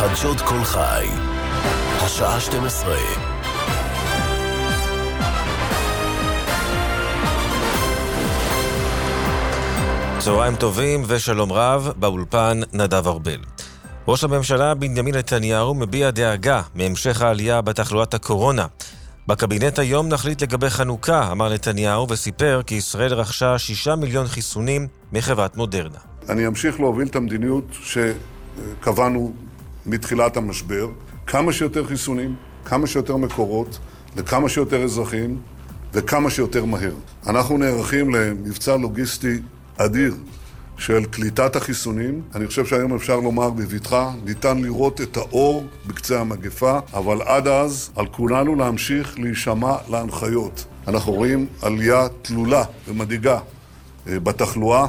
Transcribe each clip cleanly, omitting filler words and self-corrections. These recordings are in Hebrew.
חדשות כל חי, השעה 12. צהריים טובים ושלום רב, באולפן נדב ארבל. ראש הממשלה בנימין נתניהו מביע דאגה מהמשך העלייה בתחלואת הקורונה. בקבינט היום נחליט לגבי חנוכה, אמר נתניהו, וסיפר כי ישראל רכשה 6 מיליון חיסונים מחברת מודרנה. אני אמשיך להוביל את המדיניות שקבענו מתחילת המשבר, כמה שיותר חיסונים, כמה שיותר מקורות, לכמה שיותר אזרחים וכמה שיותר מהר. אנחנו נערכים למבצע לוגיסטי אדיר של קליטת החיסונים. אני חושב שהיום אפשר לומר בבטחה, ניתן לראות את האור בקצה המגפה, אבל עד אז על כולנו להמשיך להישמע להנחיות. אנחנו רואים עלייה תלולה ומדאיגה בתחלואה.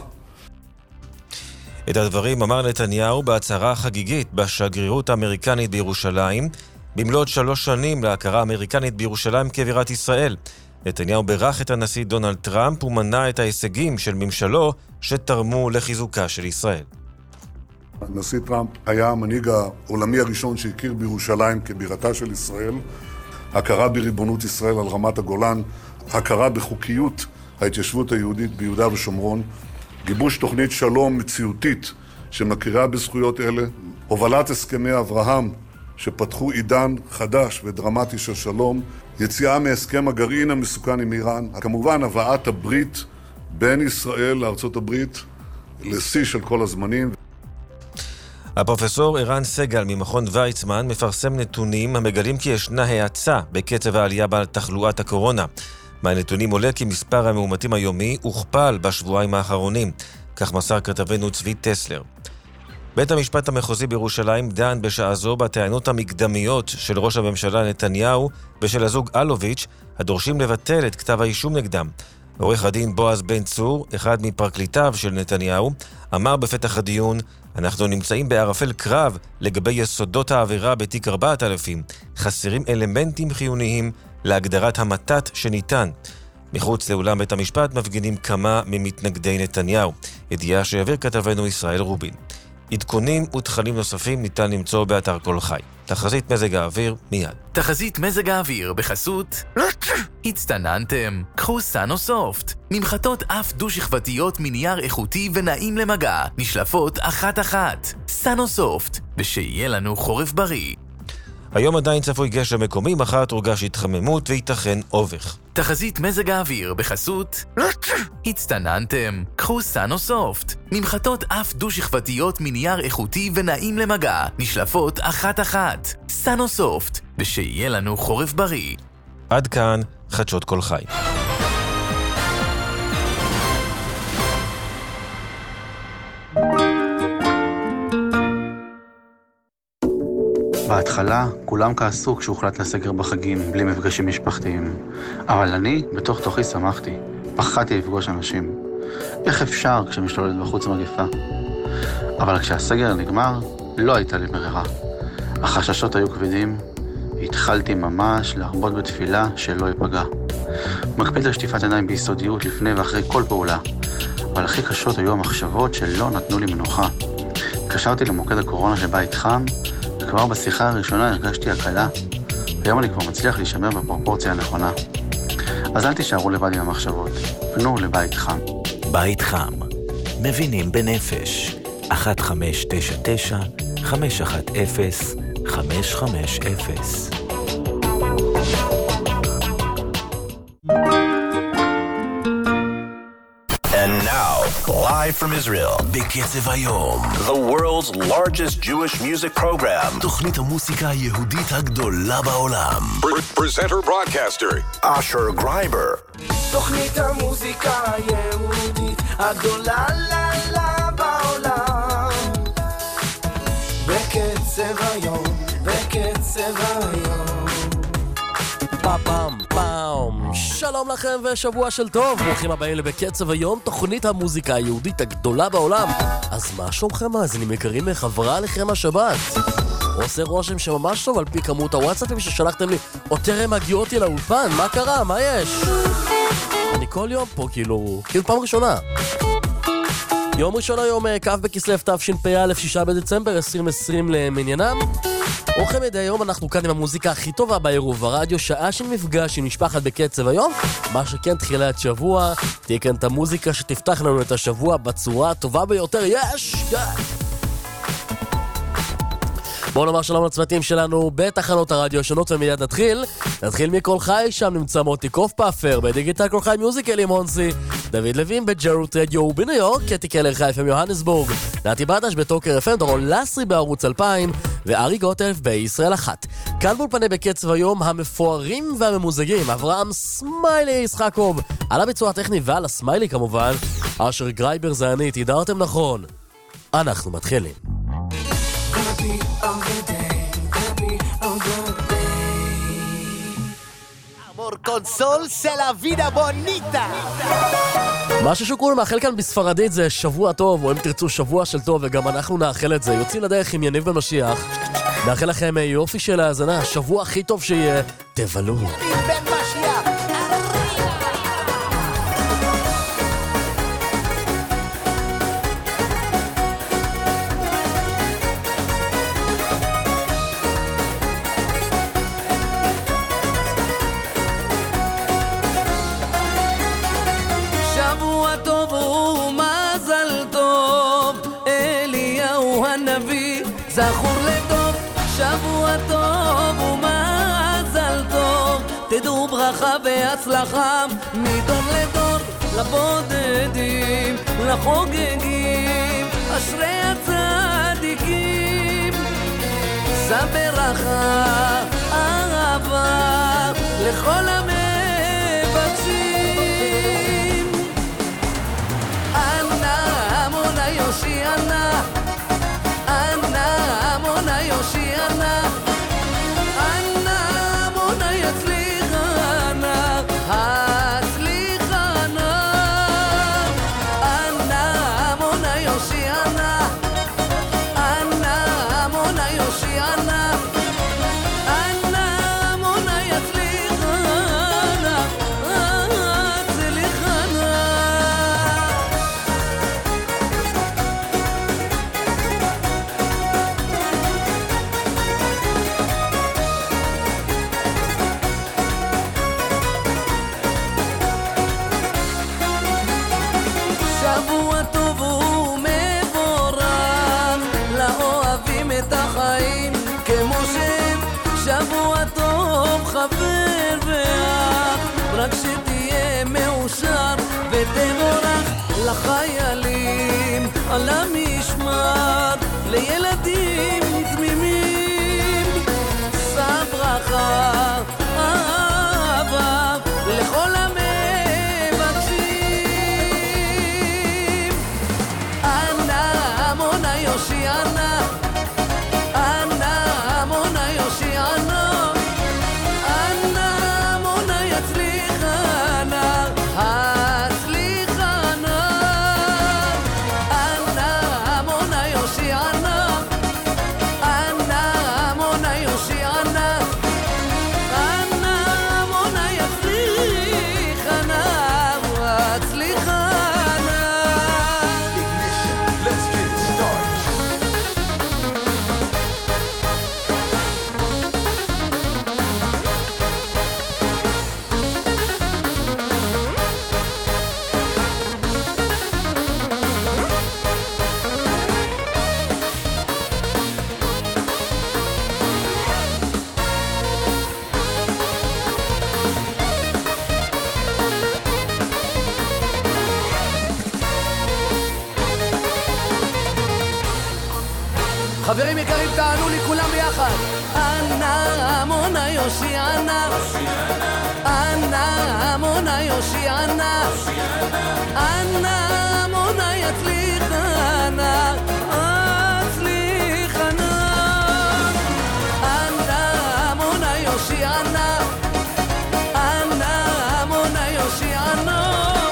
את הדברים אמר נתניהו בהצהרה חגיגית בשגרירות האמריקנית בירושלים, במלאת 3 שנים להכרה האמריקנית בירושלים כבירת ישראל. נתניהו בירך את הנשיא דונלד טראמפ ומנה את ההישגים של ממשלו שתרמו לחיזוקה של ישראל. הנשיא טראמפ היה המנהיג העולמי הראשון שהכיר בירושלים כבירתה של ישראל, הכרה בריבונות ישראל על רמת הגולן, הכרה בחוקיות ההתיישבות היהודית ביהודה ושומרון, גיבוש תוכנית שלום מציאותית שמכירה בזכויות אלה, הובלת הסכמי אברהם שפתחו עידן חדש ודרמטי של שלום, יציאה מהסכם הגרעין המסוכן עם איראן, כמובן הבאת הברית בין ישראל לארצות הברית לשיא של כל הזמנים. הפרופסור ערן סגל ממכון ויצמן מפרסם נתונים המגלים כי ישנה האצה בקצב העלייה בתחלואת הקורונה. מהנתונים עולה כי מספר המאומתים היומי הוכפל בשבועיים האחרונים, כך מסר כתבנו צבי טסלר. בית המשפט המחוזי בירושלים דן בשעה זו בטענות המקדמיות של ראש הממשלה נתניהו ושל הזוג אלוביץ' הדורשים לבטל את כתב האישום נגדם. עורך הדין בועז בן צור, אחד מפרקליטיו של נתניהו, אמר בפתח הדיון, אנחנו נמצאים בערפל קרב לגבי יסודות העבירה בתיק 4000, חסרים אלמנטים חיוניים להגדרת המתת שניתן. מחוץ לאולם בית המשפט מפגינים כמה ממתנגדי נתניהו, ידיעה שהעביר כתבנו ישראל רובין. עדכונים ותכנים נוספים ניתן למצוא באתר כל חי. תחזית מזג האוויר מיד. תחזית מזג האוויר בחסות הצטננתם, קחו סאנו-סופט, ממחטות אף דו-שכבתיות מנייר איכותי ונעים למגע, נשלפות אחת-אחת. סאנו-סופט, ושיהיה לנו חורף בריא. היום עדיין צפוי גשם מקומי, מחר תורגש התחממות וייתכן אובך. תחזית מזג האוויר בחסות הצטננתם, קחו סאנו-סופט, ממחטות אף דו-שכבתיות מנייר איכותי ונעים למגע, נשלפות אחת-אחת. סאנו-סופט, ושיהיה לנו חורף בריא. עד כאן חדשות כל חי. בהתחלה כולם כעסו כשהוחלט לסגר בחגים בלי מפגשים משפחתיים. אבל אני בתוך תוכי שמחתי, פחדתי לפגוש אנשים. איך אפשר כשמשתוללת בחוץ מגפה? אבל כשהסגר נגמר, לא הייתה לי ברירה. החששות היו כבדים, התחלתי ממש להרבות בתפילה שלא ייפגע. מקפיד על שטיפת עיניים ביסודיות לפני ואחרי כל פעולה. אבל הכי קשות היו המחשבות שלא נתנו לי מנוחה. התקשרתי למוקד הקורונה שבית חם, וכבר בשיחה הראשונה הרגשתי הקלה, והיום אני כבר מצליח להישמר בפרופורציה הנכונה. אז אל תישארו לבד עם המחשבות, פנו לבית חם. בית חם, מבינים בנפש. 1599-510-550. And now, live from Israel, בקצב היום, the world's largest Jewish music program, תוכנית המוסיקה היהודית הגדולה בעולם. Presenter broadcaster, אשר גרייבר. תוכנית המוסיקה היהודית הגדולה בעולם. בקצב היום, בקצב היום. פאם פאם. שלום לכם ושבוע של טוב, ברוכים הבאים לבקצב היום, תוכנית המוזיקה היהודית הגדולה בעולם. אז מה שלומכם מאזינים יקרים, חברה לכם השבת? עושה רושם שממש טוב על פי כמות הוואטסאפים ששלחתם לי, עוד טרם הגיעותי לאולפן, מה קרה? מה יש? אני כל יום פה כאילו פעם ראשונה. יום ראשון היום, כ' בכסלו תשפ"א, 6 בדצמבר 2020 למניינם. אורחים מדי היום, אנחנו כאן עם המוזיקה הכי טובה בעירוב הרדיו, שעה של מפגש עם משפחת בקצב היום. מה שכן, תחילת שבוע, תהיה כאן את המוזיקה שתפתח לנו את השבוע בצורה הטובה ביותר. בואו נאמר שלום לצוותים שלנו בתחנות הרדיו השונות, ומיד נתחיל מכל חי. שם נמצא מוטי קופפר בדיגיטל כל חי מיוזיקל עם הונסי, דוד לוין בג'רות רדיו בניו יורק, קטי קלר חיפה מיוהנסבורג, נתי בדש בטוקר FM, דורון לסרי בערוץ 2000 וארי גוטלף בישראל 1. כאן באולפני בקצב היום המפוארים והממוזגים אברהם סמיילי ישחקוב על הביצוע הטכני ועל הסמיילי כמובן, אשר גרייבר זה אני, תדעתם נכון, אנחנו מתחילים. Con sol se la vida bonita. מה ששוקול מאחל כאן בספרדית זה שבוע טוב, או אם תרצו שבוע של טוב, וגם אנחנו נאחל את זה. יוצאים לדרך עם יניב במשיח, נאחל לכם יופי של האזנה, שבוע הכי טוב שיהיה, תבלו. זכור לטוב, שבוע טוב ומזל טוב, תדעו ברכה והצלחה מדור לדור, לבודדים, לחוגגים, אשרי הצדיקים, שא ברכה, אהבה, לכל המבקשים. אנא עמונה יושיענה, Anna mona yoshiana, Anna mona yatzlichana, hatzlichana. Anna mona yoshiana, Anna mona yoshiana, Anna mona yatzlichana, hatzlichana. שבוע טוב חבר ואח, רק שתהיה מאושר ותבורך, לחיילים על המשמר, לילדים תמימים, שא ברכה, אהבה, לכל המבקשים. אנא עמונה יושיענה, Anna mona yoshiana, Anna mona yatzlichana, hatzlichana. Anna mona yoshiana, Anna mona yoshiana, Anna mona yatzlichana, hatzlichana. Let's get started. חברים יקרים, תענו לי כולם ביחד. אנא מונה יושיענה, אנא מונה יושיענה, אנא מונה יצליחנה, הצליחנה. אנא מונה יושיענה, אנא מונה יושיענה,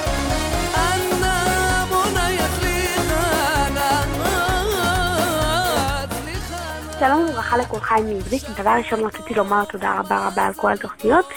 שלום וברכה לכולכם מעברית. דבר ראשון רציתי לומר תודה רבה רבה על כל התוכניות,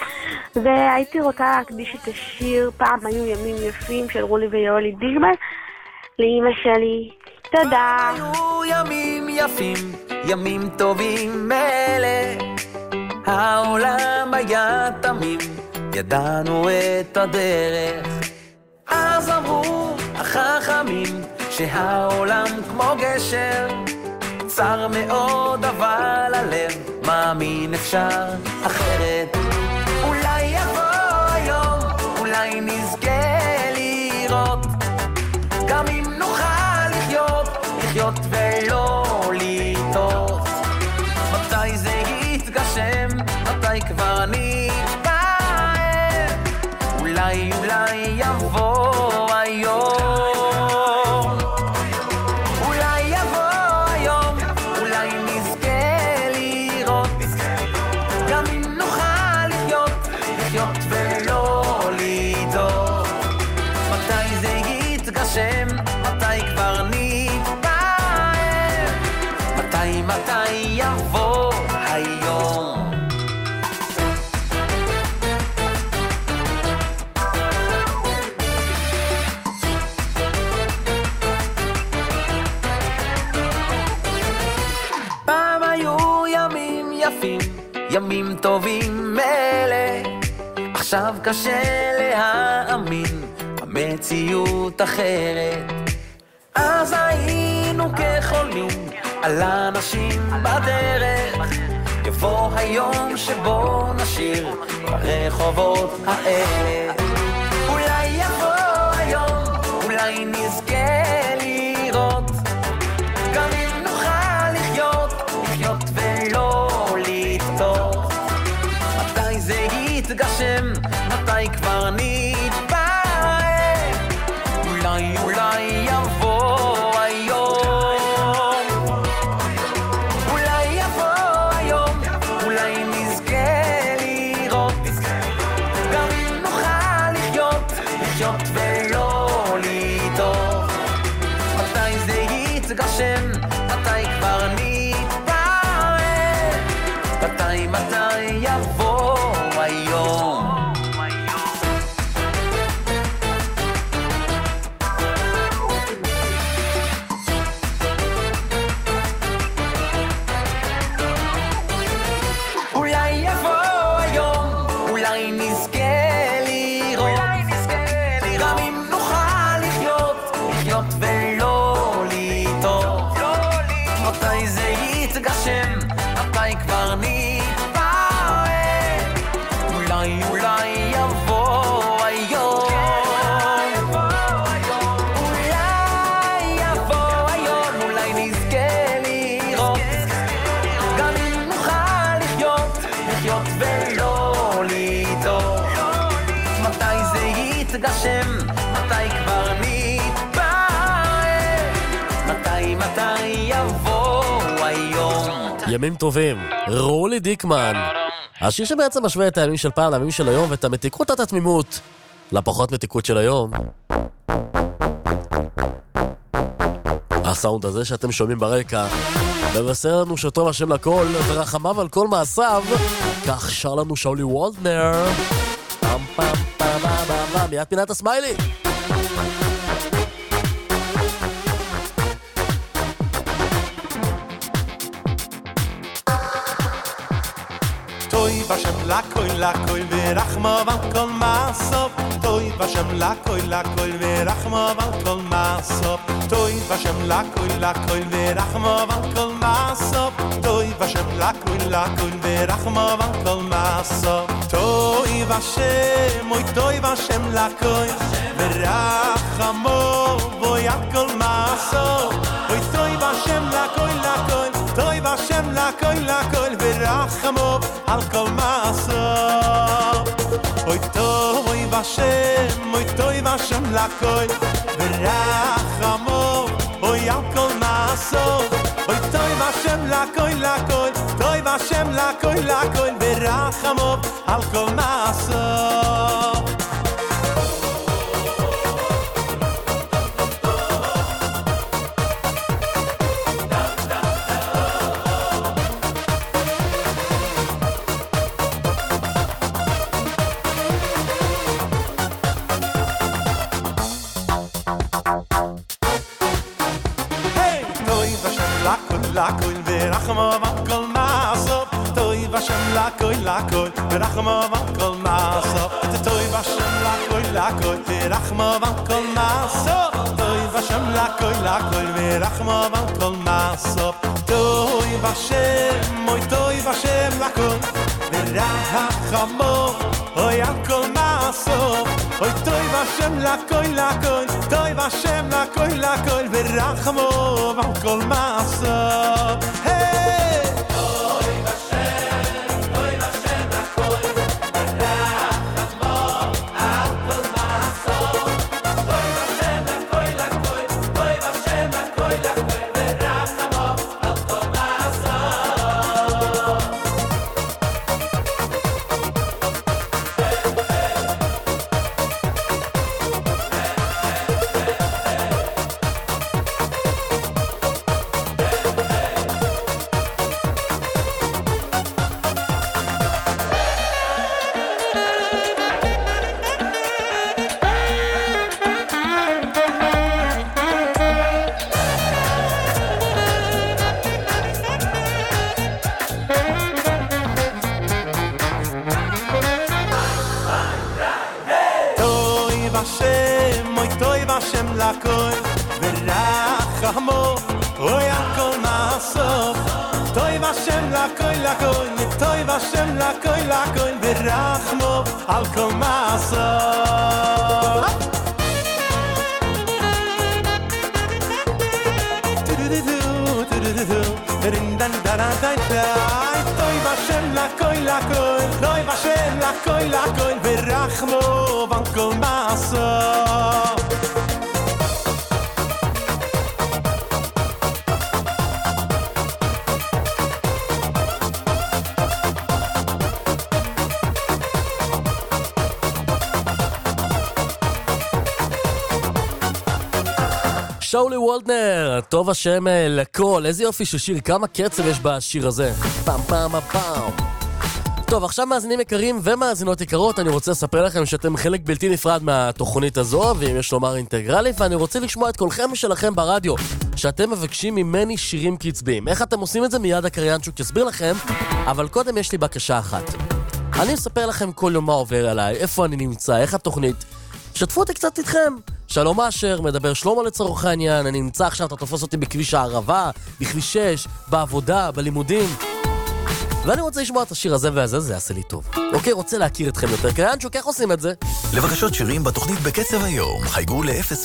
והייתי רוצה להקדיש את השיר פעם היו ימים יפים של רולי ויואלי דיגמן לאמא שלי. תודה. היו ימים יפים, ימים טובים מלא, העולם היה תמים, ידענו את הדרך. אז אמרו החכמים שהעולם כמו גשר, צר מאוד אבל הלב מאמין אפשר אחרת. אולי יבוא היום, אולי נזכה לראות, גם אם נוכל לחיות ולא לטעות. מתי זה יתגשם, מתי כבר נתפעם, אולי יבוא היום, אולי יבוא היום, אולי נזכה לראות, גם אם נוכל לחיות ולא לטעות. מתי זה יתגשם, מתי כבר נתפעם, מתי יבוא היום. פעם היו ימים יפים, ימים טובים מלא, עכשיו קשה להאמין, המציאות אחרת. אז היינו כחולמים על אנשים בדרך, יבוא היום שבו נשיר ברחובות האלה. אולי יבוא היום, אולי נזכה לראות, גם אם נוכל לחיות ולא לטעות. מתי זה יתגשם, מתי כבר נתפעם, אולי יבוא היום, אולי יבוא היום, אולי נזכה לראות, גם אם נוכל לחיות ולא לטעות. מתי זה יתגשם, מתי כבר נתפעם, מתי יבוא היום. אולי יבוא היום, אולי נזכה לראות, גם אם נוכל לחיות ולא לטעות. מתי זה יתגשם, מתי כבר נתפעם, אולי יבוא היום, אולי יבוא היום, אולי נזכה לראות, גם אם נוכל לחיות ולא לטעות. מתי זה יתגשם, מתי כבר נתפעם, מתי יבוא היום. ימים טובים, רולי דיקמן. השיר שבעצם משווה את הימים של פעם לימים של היום, ואת המתיקות עד התמימות לפחות מתיקות של היום. הסאונד הזה שאתם שומעים ברקע מבשר לנו שטוב השם לכל ורחמיו על כל מעשיו. כך שר לנו שאולי וולדנר. פם פם פם פם פם, מיד פינת הסמיילי. Toy vashem lakoy verachma van kol masop. Toy vashem lakoy verachma van kol masop. Toy vashem lakoy verachma van kol masop. Toy vashem lakoy verachma van kol masop. Toy vashem lakoy verachma van kol masop. Toy vashem lakoy Toy vashem lakoy verachma al kol masop. Oy toy vashem lakoy verachmo oy al kol masop. Oy toy vashem lakoy verachmo al kol masop. lakol lakol verachmo vakol masop toy vashem lakol lakol verachmo vakol masop toy vashem lakol lakol verachmo vakol masop toy vashem lakol lakol verachmo vakol masop toy vashem lakol verachmo oy alkol masop oy toy vashem lakol lakol toy vashem lakol lakol verachmo vakol masop hey toy vashem lakol verachmo alkol masop toy vashem lakol lakol toy vashem lakol lakol verachmo alkol masop lakol verachmo oy alkol masop toy vashem lakol lakol toy vashem lakol lakol verachmo alkol masop rindan daradai toy vashem lakol lakol toy vashem lakol lakol verachmo alkol masop שאולי וולדנר, טוב השם לכל, איזה יופי של שיר, כמה קצב יש בשיר הזה. פעם פעם פעם. טוב, עכשיו מאזינים יקרים ומאזינות יקרות, אני רוצה לספר לכם שאתם חלק בלתי נפרד מהתוכנית הזו, ואם יש לומר אינטגרלי, ואני רוצה לשמוע את קולכם שלכם ברדיו, שאתם מבקשים ממני שירים קצביים. איך אתם עושים את זה? מיד הקריינצ'וק יסביר לכם, אבל קודם יש לי בקשה אחת. אני מספר לכם כל יום מה עובר עליי, איפה אני נמצא, איך התוכנית. שתפו אותי קצת איתכם. שלום אשר, מדבר שלמה לצורך העניין, אני נמצא עכשיו, אתה תופס אותי בכביש הערבה, בכביש 6, בעבודה, בלימודים. ואני רוצה לשמוע את השיר הזה והזה, זה יעשה לי טוב. אוקיי, רוצה להכיר אתכם יותר. קריינצ'וק, איך עושים את זה? לבקשות שירים בתוכנית בקצב היום, חייגו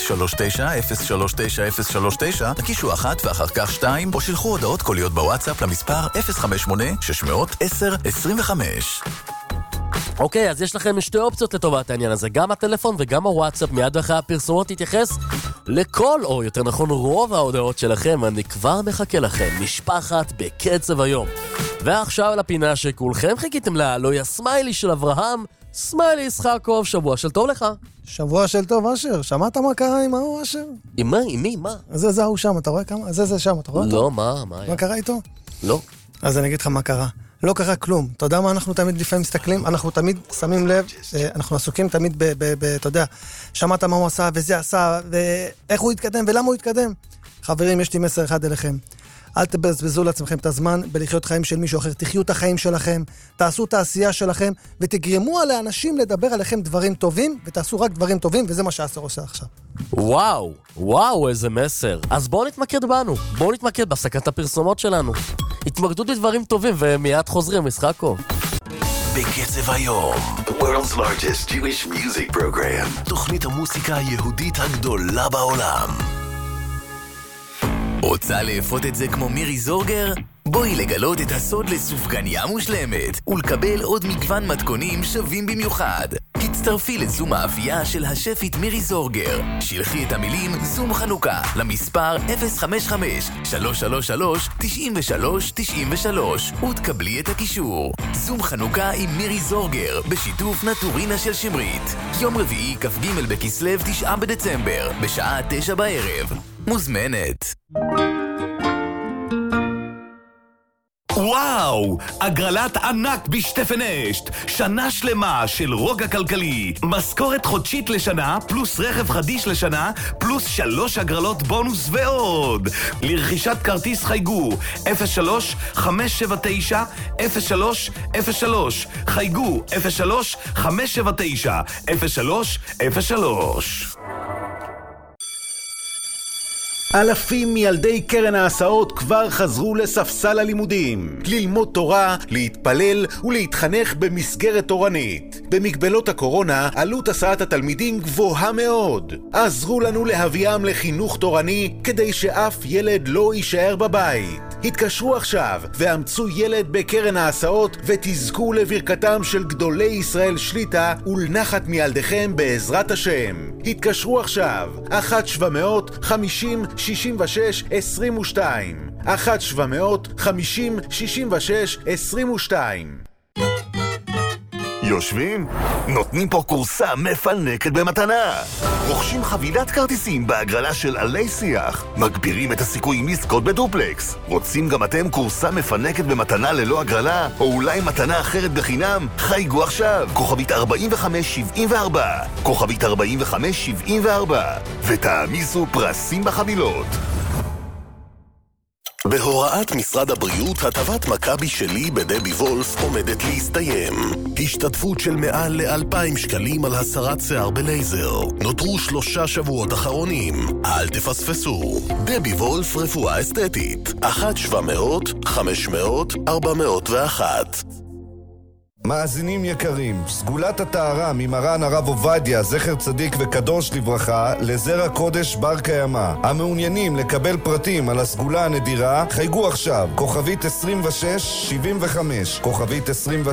ל-039-039-039, תקישו 1 ואחר כך 2, או שלחו הודעות קוליות בוואטסאפ למספר 058-610-25. אוקיי, אז יש לכם שתי אופציות לטובת העניין הזה, גם הטלפון וגם הוואטסאפ. מיד אחרי הפרסומות תתייחס לכל, או יותר נכון רוב ההודעות שלכם. אני כבר מחכה לכם, משפחת בקצב היום. ועכשיו לפינה שכולכם חיכיתם לה, לא יא סמיילי של אברהם, סמיילי ישחקוב. שבוע של טוב לך. שבוע של טוב אשר, שמעת מה קרה עם ההוא אשר? עם מה? עם מי? מה? זה ההוא שם, אתה רואה כמה? זה שם, אתה רואה? לא, מה? מה קרה איתו? לא. אז אני אגיד לך מה קרה. לא קרה כלום. אתה יודע מה אנחנו תמיד לפעמים מסתכלים? אנחנו תמיד שמים לב, אנחנו עסוקים תמיד אתה יודע, שמעת מה הוא עשה וזה עשה, ואיך הוא התקדם ולמה הוא התקדם. חברים, יש לי מסר אחד אליכם. אל תבזבזו לעצמכם את הזמן בלחיות חיים של מישהו אחר. תחיו את החיים שלכם, תעשו את העשייה שלכם, ותגרמו על האנשים לדבר עליכם דברים טובים, ותעשו רק דברים טובים, וזה מה שעשר עושה עכשיו. וואו, איזה מסר. אז בואו נתמקד בנו. בואו נתמקד בהפסקת הפרסומות שלנו. התמקדות בדברים טובים, ומיד חוזרים, משחקו. בקצב היום, the world's largest Jewish music program, תוכנית המוסיקה היהודית הגדולה בעולם. רוצה לאפות את זה כמו מירי זורגר? בואי לגלות את הסוד לסופגניה מושלמת ולקבל עוד מגוון מתכונים שווים במיוחד. הצטרפי לזום האפייה של השפית מירי זורגר. שלחי את המילים זום חנוכה למספר 055-333-93-93 ותקבלי את הקישור. זום חנוכה עם מירי זורגר בשיתוף נטורינה של שמרית. יום רביעי כ"ג בכסלו 9 בדצמבר בשעה 9 בערב. מוזמנת. וואו! הגרלת ענק בשטפן אשת. שנה שלמה של רוגע כלכלי. משכורת חודשית לשנה, פלוס רכב חדיש לשנה, פלוס 3 הגרלות בונוס ועוד. לרכישת כרטיס חייגו 03-579-0303. חייגו 03-579-0303. אלפים מילדי קרן ההסעות כבר חזרו לספסל הלימודים, ללמוד תורה, להתפלל ולהתחנך במסגרת תורנית. במגבלות הקורונה עלות הסעת התלמידים גבוהה מאוד. עזרו לנו להביאם לחינוך תורני כדי שאף ילד לא יישאר בבית. התקשרו עכשיו ואמצו ילד בקרן ההסעות ותזכו לברכתם של גדולי ישראל שליטה ולנחת מילדיכם בעזרת השם. התקשרו עכשיו 1-750-66-22 1-750-66-22. יושבים? נותנים פה קורסה מפנקת במתנה. רוכשים חבילת כרטיסים בהגרלה של עלי שיח. מגבירים את הסיכויים לזכות בדופלקס. רוצים גם אתם קורסה מפנקת במתנה ללא הגרלה? או אולי מתנה אחרת בחינם? חייגו עכשיו. כוכבית 4574. כוכבית 4574. ותעמיסו פרסים בחבילות. בהוראת משרד הבריאות, הטבת מכבי שלי בדבי וולף עומדת להסתיים. השתתפות של מעל ל2,000 שקלים על הסרת שיער בלייזר. נותרו 3 שבועות אחרונים. אל תפספסו. דבי וולף רפואה אסתטית. 1-700-500-401. מאזינים יקרים, סגולת הטהרה ממרן הרב עובדיה, זכר צדיק וקדוש לברכה, לזרע קודש בר קיימא. המעוניינים לקבל פרטים על הסגולה הנדירה, חייגו עכשיו, כוכבית 2675, כוכבית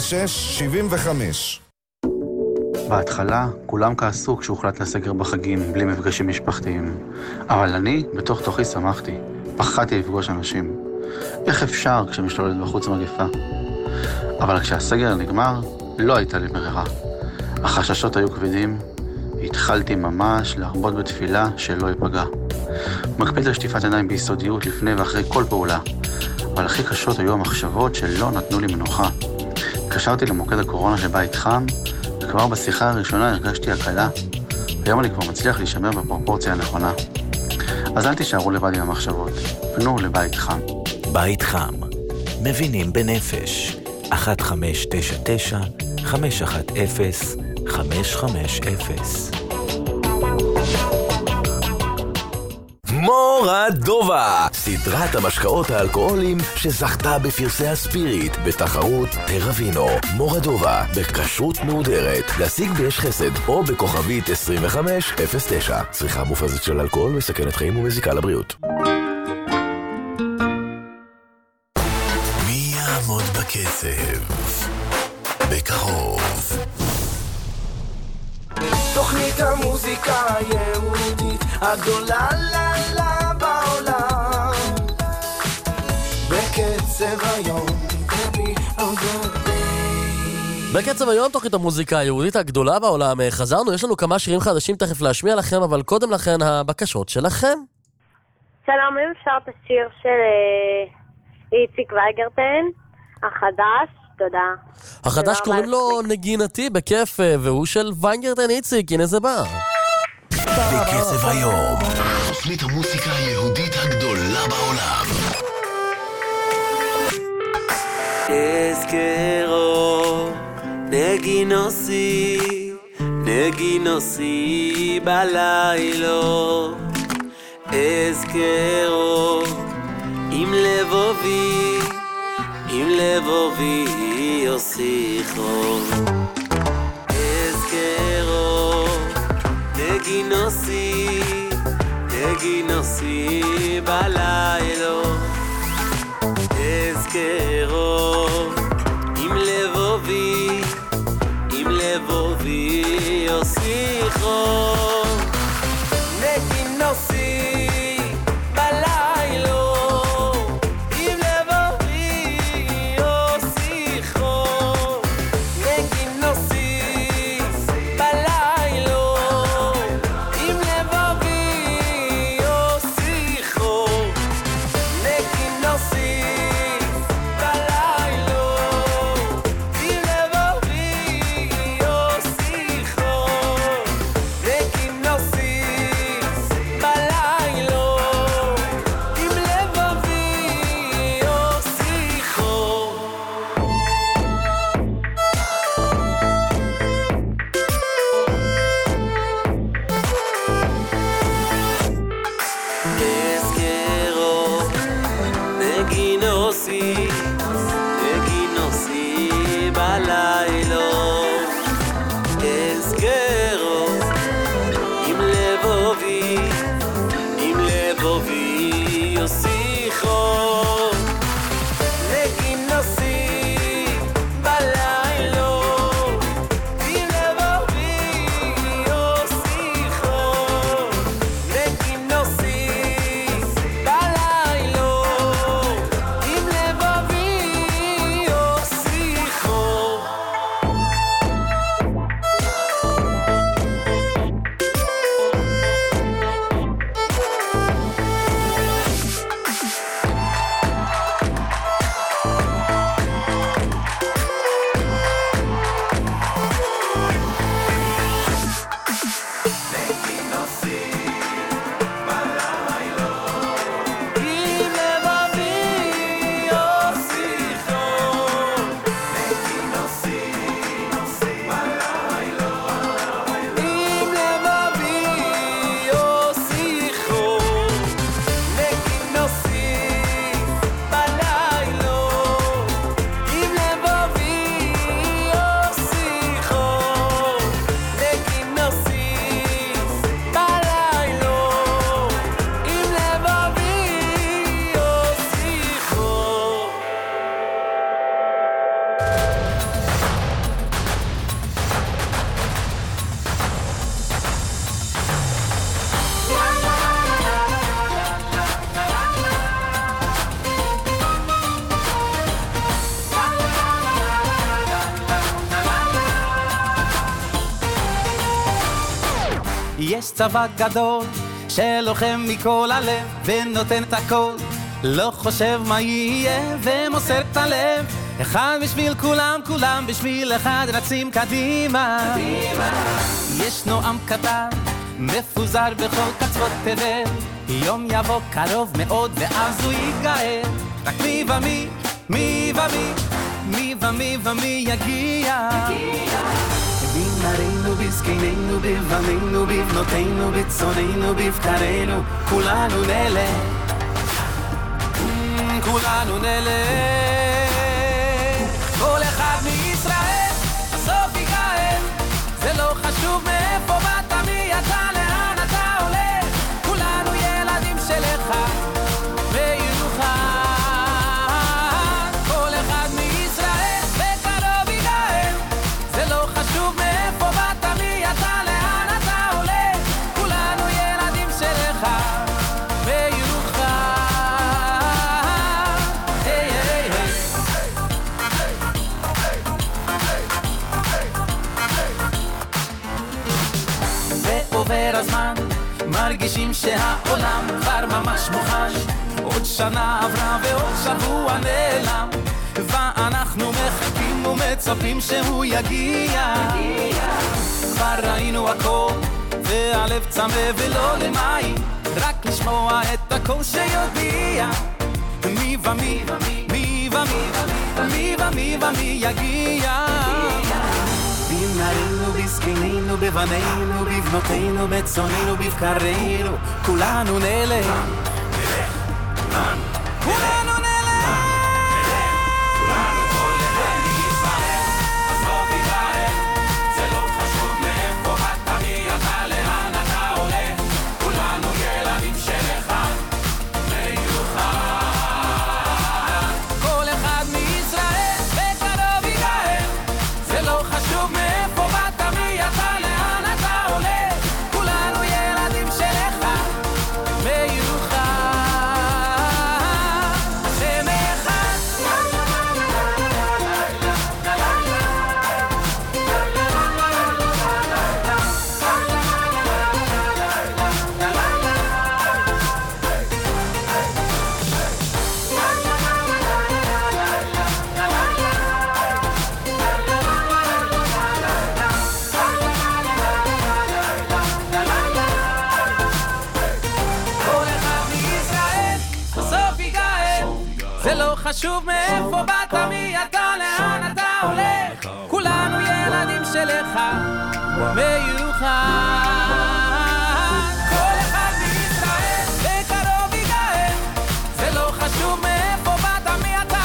2675. בהתחלה כולם כעסו כשהוחלט לסגר בחגים בלי מפגשים משפחתיים. אבל אני בתוך תוכי שמחתי. פחדתי לפגוש אנשים. איך אפשר כשמשתוללת בחוץ מגפה? אבל כשהסגר נגמר, לא הייתה לי ברירה. החששות היו כבדים, התחלתי ממש להרבות בתפילה שלא ייפגע. מקפיד על שטיפת עיניים ביסודיות לפני ואחרי כל פעולה, אבל הכי קשות היו המחשבות שלא נתנו לי מנוחה. התקשרתי למוקד הקורונה של בית חם, וכבר בשיחה הראשונה הרגשתי הקלה. היום אני כבר מצליח להישמר בפרופורציה הנכונה. אז אל תישארו לבד עם המחשבות, פנו לבית חם. בית חם, מבינים בנפש. 1599-510-550. מורדובה, סדרת המשקאות האלכוהולים שזכתה בפרסי הספיריט בתחרות טרווינו. מורדובה, בכשרות מהודרת, להשיג ביש חסד או בכוכבית 2509. צריכה מופרזת של אלכוהול מסכנת חיים ומזיקה לבריאות. מי יעמוד בקצב? בקרוב. תוכנית המוזיקה היהודית הגדולה לה בעולם, בקצב היום. בקצב היום, תוכנית המוזיקה היהודית הגדולה בעולם. חזרנו, יש לנו כמה שירים חדשים תכף להשמיע לכם, אבל קודם לכן הבקשות שלכם. שלום, אם אפשר את השיר של איציק וייגרטן, החדש, תודה. החדש קוראים לו נגינתי, בכיף, והוא של וייגרטן איציק, הנה זה בא. בקצב היום, תוכנית המוזיקה היהודית הגדולה בעולם. אזכרו נגינוסי בלילו, אזכרו עם לבובי יוסיכו, אזכרו נגינוסי בלילו, אזכרו עם לבובי יוסיכו, נגינוסי בלילו, עם לבובי יוסיכו, נגינוסי בלילו, עם לבובי יוסיכו, נוסי נוסי בלילה אזכרו עם לבובי יוסיכו יש צבא גדול שלוחם מכל הלב ונותן את הכל, לא חושב מה יהיה ומוסר את הלב. אחד בשביל כולם, כולם בשביל אחד, רצים קדימה. ישנו עם קטן מפוזר בכל קצוות תבל, יום יבוא קרוב מאוד ואז הוא ייגאל. רק מי ומי יגיע. בנערינו, בזקנינו, בבנינו, בבנותינו, בצוננו, בבקרינו, כולנו נלך, כולנו נלך. כל אחד מישראל בסוף ייגאל, זה לא חשוב מאיפה באת, מי אתה, לאן אתה הולך, כולנו ילדים שלך וירוחם. כל אחד מישראל בקרוב ייגאל, זה לא חשוב מאיפה באת, מי אתה, לאן אתה הולך, כולנו ילדים שלך וירוחם. היי היי היי. ועובר הזמן, מרגישים שהעולם כבר ממש מוכן, עוד שנה עברה ועוד שבוע נעלם, ואנחנו מחכים ומצפים שהוא יגיע. כבר ראינו הכל והלב צמא ולא למים, רק לשמוע את הקול שיודיע מי ומי, מי ומי, מי ומי ומי יגיע. בנערינו, בזקנינו, בבנינו, בבנותינו, בצוננו, בבקרינו, כולנו נלך, כולנו נלך, כולנו כל אחד מישראל בסוף ייגאל, זה לא חשוב מאיפה באת, מי אתה, לאן אתה הולך, כולנו ילדים של אחד מיוחד. כל אחד מישראל בקרוב ייגאל, זה לא חשוב מאיפה באת, מי אתה, לאן אתה הולך, כולנו ילדים של אחד מיוחד. שם אחד. כל אחד מישראל בסוף ייגאל, זה לא חשוב מאיפה באת, מי אתה, לאן אתה הולך, כולנו ילדים שלך מיוחד. כל אחד מישראל בקרוב ייגאל, זה לא חשוב מאיפה באת, מי אתה,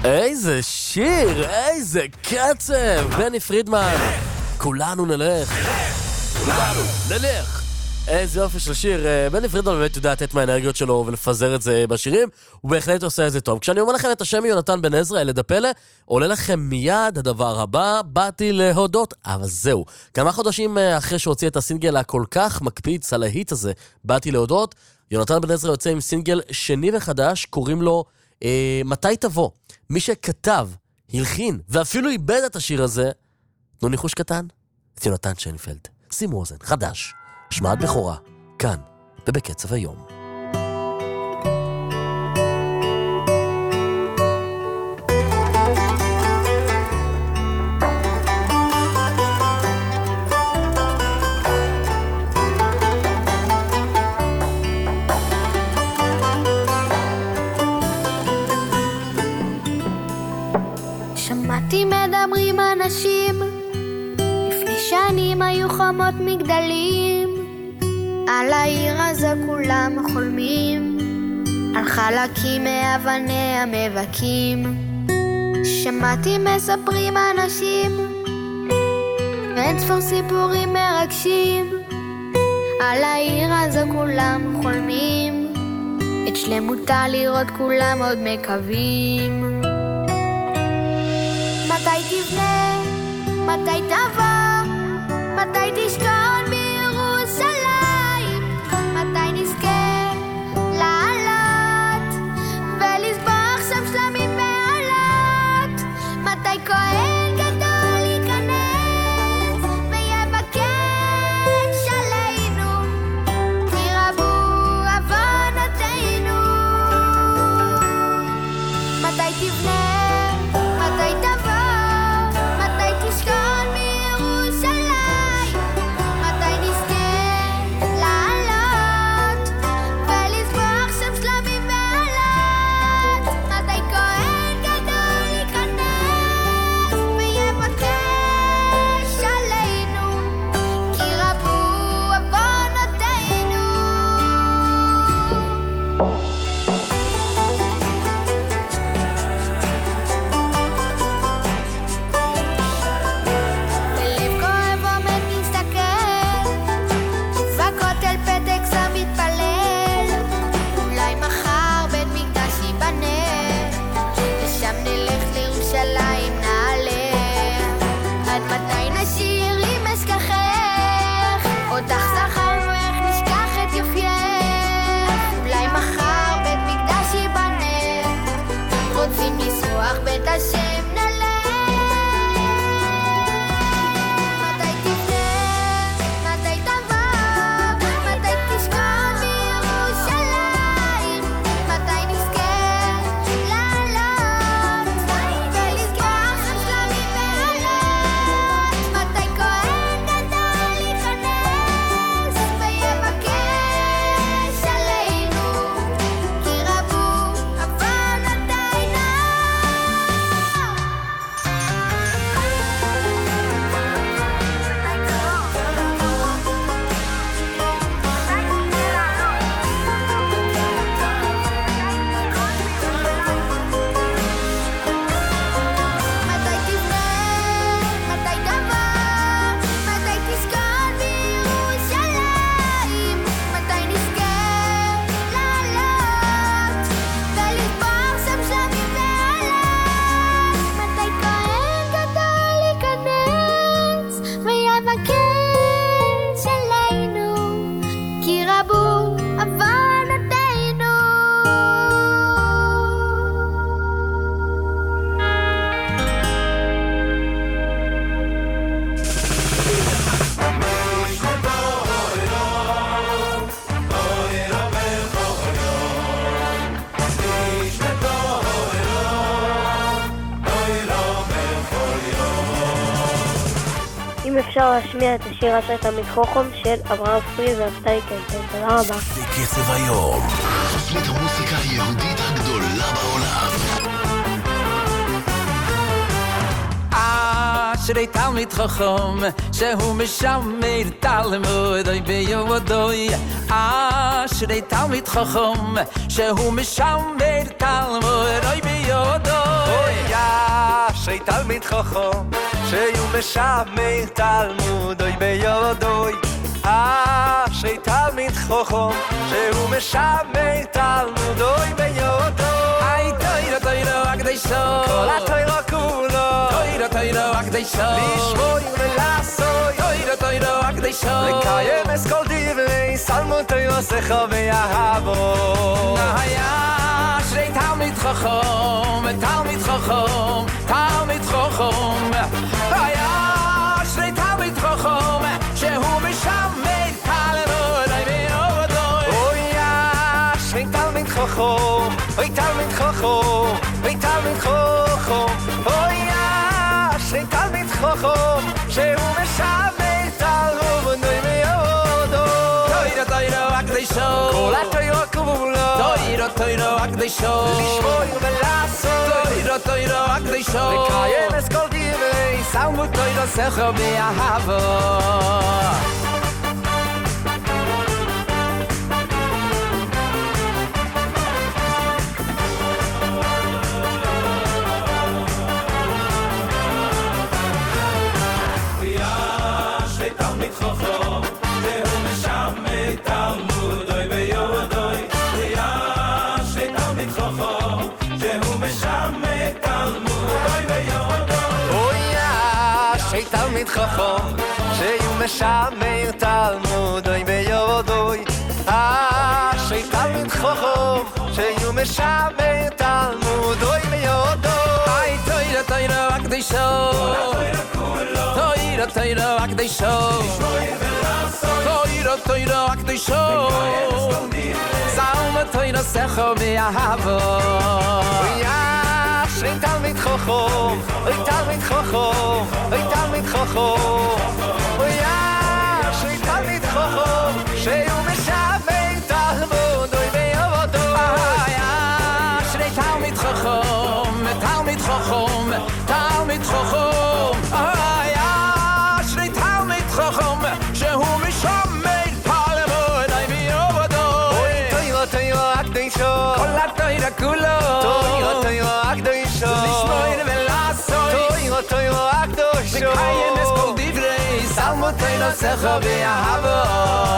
איזה שיר, איזה קצב. בני פרידמן, כולנו נלך. כולנו נלך. איזה יופי של שיר. בני פרידמן באמת יודע לתת מהאנרגיות שלו ולפזר את זה בשירים, הוא בהחלט עושה את זה טוב. כשאני אומר לכם את השם יונתן בן עזרא, ילד הפלא, עולה לכם מיד הדבר הבא, באתי להודות. אבל זהו, כמה חודשים אחרי שהוציא את הסינגל הכל כך מקפיץ על ההיט הזה, באתי להודות, יונתן בן עזרא יוצא עם סינגל שני וחדש, קוראים לו מתי תבוא. מי שכתב, הלחין ואפילו איבד את השיר הזה, תנו ניחוש קטן, את יונתן שיינפלד. שימו אוזן, חדש, השמעת בכורה, כאן ובקצב היום. שמעתי מדברים אנשים לפני שנים היו חומות מגדלים על העיר הזו כולם חולמים על חלקים מאבני המבקים שמעתי מספרים אנשים ואין ספור סיפורים מרגשים על העיר הזו כולם חולמים את שלמותה לראות כולם עוד מקווים מתי תבנה, מתי תבוא, מתי תשכון בירושלים, מתי נזכה לעלות ולסבוח שם שלמים בעלות, מתי כהן גדול ייכנס ויבקש עלינו, כי רבו עוונותינו. מתי תבנה, מתי תבוא, אפשר להשמיע את השיר הזה תמיד חוכם של אברהם פריד ואבטאי קנטן. תודה רבה. בקצב היום, תוכנית המוסיקה היהודית הגדולה בעולם. אשרי תלמיד חכם שהוא משמר תלמוד ביודוי אשרי תלמיד חכם שהוא משמר תלמוד ביודוי אשרי תלמיד חכם שהוא משמר תלמודוי ביודוי אשרי תלמיד חכם שהוא משמר תלמודוי ביודוי היי תוירו תוירו הקדשו כל התוירו כולו תוירו הקדשו לשמור ולעשות תוירו הקדשו לקיים את כל דברי סלמות יוסך ויהבו היה אשרי תלמיד חכם תלמיד חכם תלמיד חכם היה אשרי תלמיד חכם שהוא משמר תלמודוי ביודוי אוי אשרי תלמיד חכם אוי תלמיד חכם אוי תלמיד חכם אוי אשרי תלמיד חכם שהוא משמר תלמודוי ביודוי תוירו הקדשו כל התוירו כולו תוירו הקדשו לשמור ולעשות תוירו הקדשו לקיים את כל דברי סלמות יוסך ויהבו תלמיד חכם שהוא משמר תלמודוי ביודוי אשרי תלמיד חכם שהוא משמר תלמודוי ביודוי היי תוירו הקדשו תוירו הקדשו תוירו הקדשו סלמות יוסך ויהבו אשרי תלמיד חכם אוי תלמיד חכם אוי תלמיד חכם אוי אשרי תלמיד חכם שהוא משמר תלמודוי ביודוי אשרי תלמיד חכם תלמיד חכם תלמיד חכם אשרי תלמיד חכם שהוא משמר תלמודוי ביודוי תוירו הקדשו כל התוירו כולו תוירו הקדשו לשמור ולעשות תוירו הקדשו לקיים את כל דברי סלמות יוסך ויהבו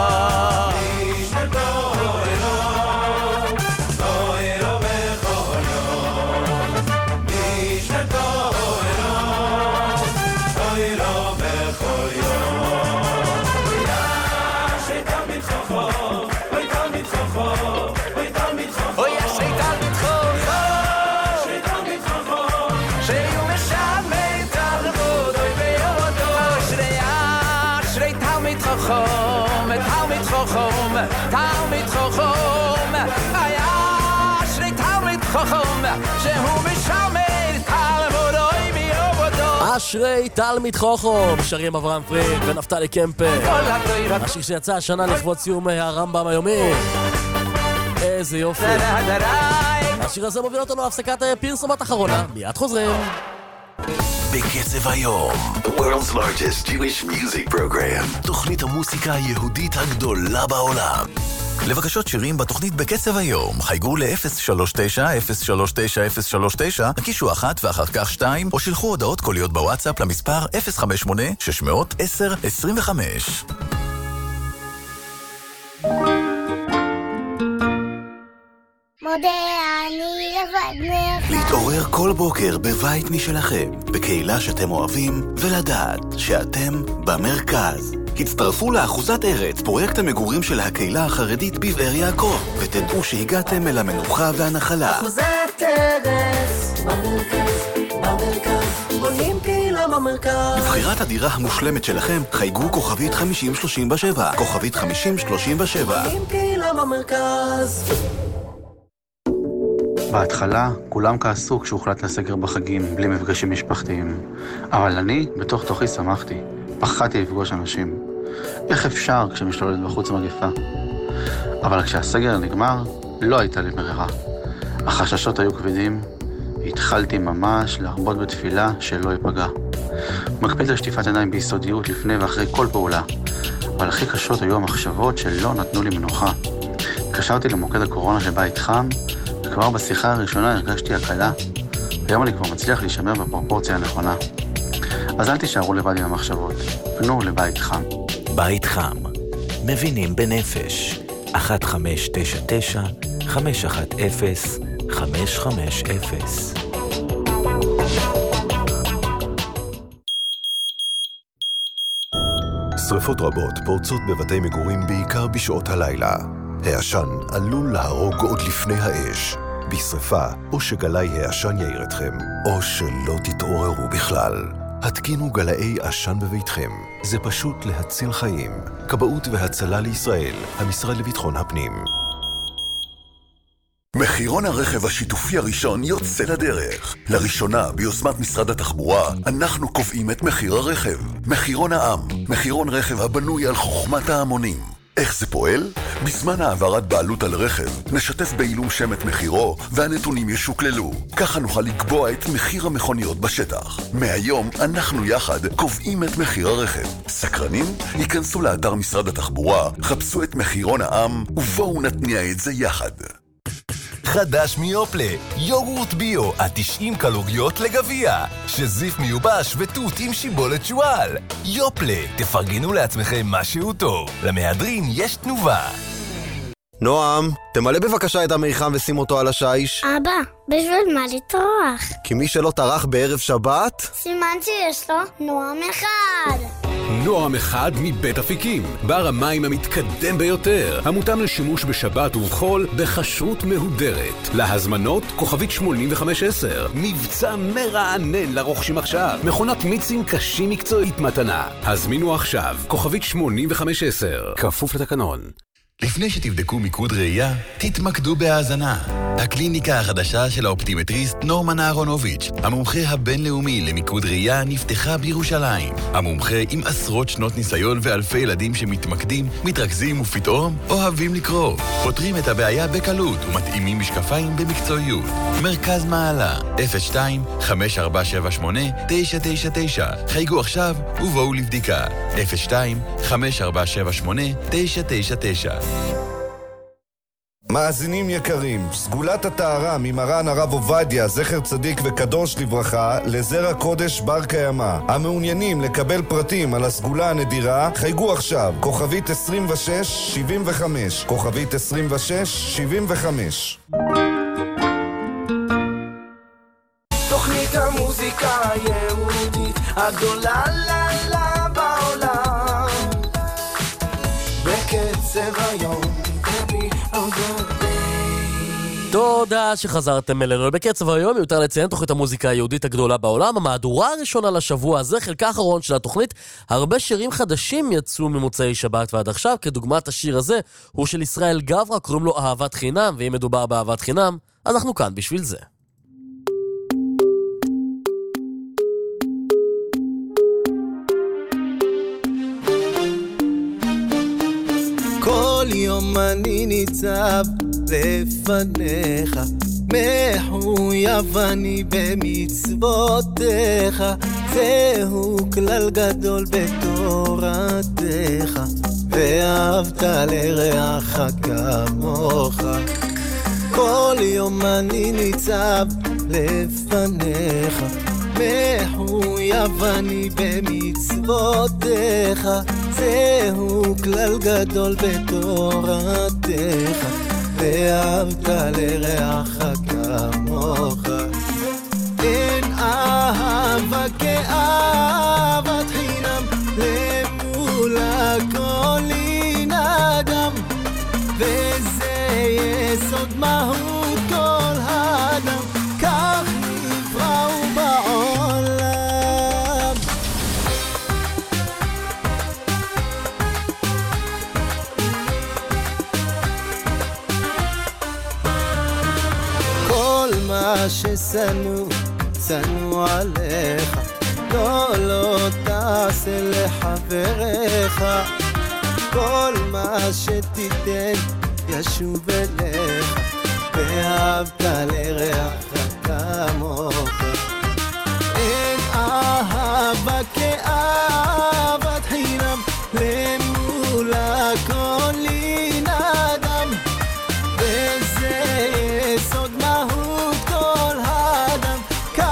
תלמיד חכם היה אשרי תלמיד חכם שהוא משמר תלמודוי ביודוי אשרי תלמיד חכם שרים אברהם פריד ונפתלי קמפר השיר שיצא השנה לכבוד סיום הרמב"ם היומי איזה יופי השיר הזה מוביל אותנו להפסקת פרסומת אחרונה מיד חוזרים בקצב היום, the world's largest Jewish music program. תוכנית המוסיקה היהודית הגדולה בעולם. לבקשות שירים בתוכנית בקצב היום, חייגו ל-039-039-039, הקישו 1 ואחר כך 2, או שילחו הודעות קוליות בוואטסאפ למספר 058-610-25. מודה אני לבדך להתעורר כל בוקר בבית משלכם, בקהילה שאתם אוהבים, ולדעת שאתם במרכז. הצטרפו לאחוזת ארץ, פרויקט המגורים של הקהילה החרדית בבאר יעקב, ותדעו שהגעתם אל המנוחה והנחלה. אחוזת ארץ, במרכז, בונים קהילה במרכז. לבחירת הדירה המושלמת שלכם, חייגו כוכבית 5037, כוכבית 5037. בונים קהילה במרכז. בהתחלה כולם כעסו כשהוחלט לסגר בחגים בלי מפגשים משפחתיים. אבל אני בתוך תוכי שמחתי. פחדתי לפגוש אנשים. איך אפשר כשמשתוללת בחוץ מגפה? אבל כשהסגר נגמר, לא הייתה לי ברירה. החששות היו כבדים. התחלתי ממש להרבות בתפילה שלא ייפגע. מקפיד על שטיפת עיניים ביסודיות לפני ואחרי כל פעולה. אבל הכי קשות היו המחשבות שלא נתנו לי מנוחה. התקשרתי למוקד הקורונה שבית חם, וכבר בשיחה הראשונה הרגשתי הקלה. היום אני כבר מצליח להישמר בפרופורציה הנכונה. אז אל תישארו לבד עם המחשבות. פנו לבית חם. בית חם. מבינים בנפש. 1599-510-550. שריפות רבות פורצות בבתי מגורים בעיקר בשעות הלילה. העשן עלול להרוג עוד לפני האש. בשריפה, או שגלי העשן יעיר אתכם, או שלא תתעוררו בכלל. התקינו גלאי עשן בביתכם. זה פשוט להציל חיים. כבאות והצלה לישראל, המשרד לביטחון הפנים. מחירון הרכב השיתופי הראשון יוצא לדרך. לראשונה, ביוזמת משרד התחבורה, אנחנו קובעים את מחיר הרכב. מחירון העם, מחירון רכב הבנוי על חוכמת ההמונים. איך זה פועל? בזמן העברת בעלות על רכב, נשתף בעילום שם את מחירו, והנתונים ישוקללו. ככה נוכל לקבוע את מחיר המכוניות בשטח. מהיום, אנחנו יחד קובעים את מחיר הרכב. סקרנים? ייכנסו לאתר משרד התחבורה, חפשו את מחירון העם, ובואו נתניע את זה יחד. חדש מיופלה, יוגורט ביו, 90 קלוריות לגביע, שזיף מיובש ותות עם שיבולת שואל. יופלה, תפרגנו לעצמכם משהו טוב. למהדרין יש תנובה. נועם, תמלא בבקשה את המיחם ושים אותו על השיש. אבא, בשביל מה לטרוח? כי מי שלא טרח בערב שבת... סימן שיש לו נועם אחד. נועם אחד מבית אפיקים, בר המים המתקדם ביותר, המותאם לשימוש בשבת ובחול בכשרות מהודרת. להזמנות כוכבית 8510, מבצע מרענן לרוכשים עכשיו, מכונת מיצים קשים מקצועית מתנה. הזמינו עכשיו, כוכבית 8510, כפוף לתקנון. לפני שתבדקו מיקוד ראייה, תתמקדו בהאזנה. הקליניקה החדשה של האופטימטריסט נורמן אהרונוביץ', המומחה הבינלאומי למיקוד ראייה, נפתחה בירושלים. המומחה עם עשרות שנות ניסיון ואלפי ילדים שמתמקדים, מתרכזים ופתאום אוהבים לקרוא. פותרים את הבעיה בקלות ומתאימים משקפיים במקצועיות. מרכז מעלה, 02-5478-999. חייגו עכשיו ובואו לבדיקה. 02-5478-999. מאזינים יקרים, סגולת הטהרה ממרן הרב עובדיה, זכר צדיק וקדוש לברכה, לזרע קודש בר קיימא. המעוניינים לקבל פרטים על הסגולה הנדירה, חייגו עכשיו, כוכבית 2675, כוכבית 2675. תוכנית המוזיקה היהודית הגדולה לה בעולם, בקצב היום. תודה שחזרתם אלינו. בקצב היום יותר לציין תוכנית המוזיקה היהודית הגדולה בעולם, המהדורה הראשונה לשבוע הזה, חלקה האחרון של התוכנית. הרבה שירים חדשים יצאו ממוצאי שבת ועד עכשיו, כדוגמת השיר הזה הוא של ישראל גברה, קוראים לו אהבת חינם, ואם מדובר באהבת חינם, אנחנו כאן בשביל זה. כל יום אני ניצב לפניך, מחויב אני במצוותיך, זהו כלל גדול בתורתך, ואהבת לרעך כמוך. כל יום אני ניצב לפניך, מחויב אני במצוותיך, זהו כלל גדול בתורתך, ואהבת לרעך כמוך. אין אהבה כאהבת חינם, למול הכל אין אדם, וזה יסוד מהות כל האדם, כך נבראו בעולם. כל מה ששנוא, שנוא עליך, לא תעשה לחבריך, כל מה שתיתן ישוב אליך, ואהבת לרעך כמוך. אין אהבה כאהבת חינם, למול הכל אין אדם, וזה יסוד מהות כל האדם, כך